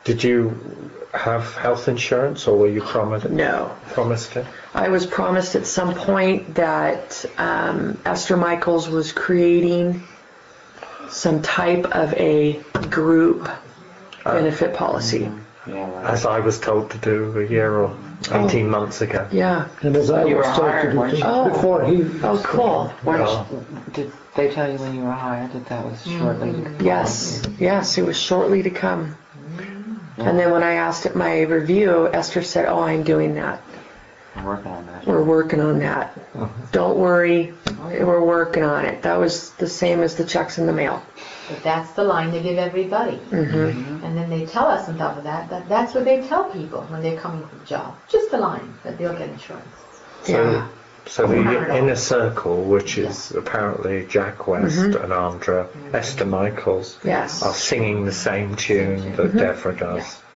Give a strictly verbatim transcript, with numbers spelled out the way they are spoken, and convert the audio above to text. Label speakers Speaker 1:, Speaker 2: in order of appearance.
Speaker 1: Did you have health insurance, or were you promised?
Speaker 2: No.
Speaker 1: Promised it?
Speaker 2: I was promised at some point that um, Esther Michaels was creating some type of a group benefit policy.
Speaker 3: Yeah, right.
Speaker 1: As I was told to do a year or eighteen months ago.
Speaker 2: Yeah.
Speaker 4: And as I
Speaker 3: You
Speaker 4: was
Speaker 3: were
Speaker 4: told
Speaker 3: hired,
Speaker 4: to
Speaker 3: weren't
Speaker 4: do
Speaker 3: you?
Speaker 2: Oh.
Speaker 4: before he.
Speaker 2: Oh, cool.
Speaker 3: Weren't
Speaker 1: Oh.
Speaker 3: you- did they tell you when you were hired that that was shortly to come?
Speaker 2: Yes, yes, it was shortly to come. And then when I asked at my review, Esther said, oh, I'm doing that.
Speaker 3: I'm working on that.
Speaker 2: We're working on that. Don't worry, we're working on it. That was the same as the checks in the mail.
Speaker 5: But that's the line they give everybody.
Speaker 2: Mm-hmm.
Speaker 5: And then they tell us on top of that, that that's what they tell people when they're coming for the job. Just the line, that they'll get insurance.
Speaker 2: Yeah.
Speaker 1: So the inner circle, which is apparently Jack West and Andra, Esther Michaels,
Speaker 2: Yes.
Speaker 1: are singing the same tune that Deborah does.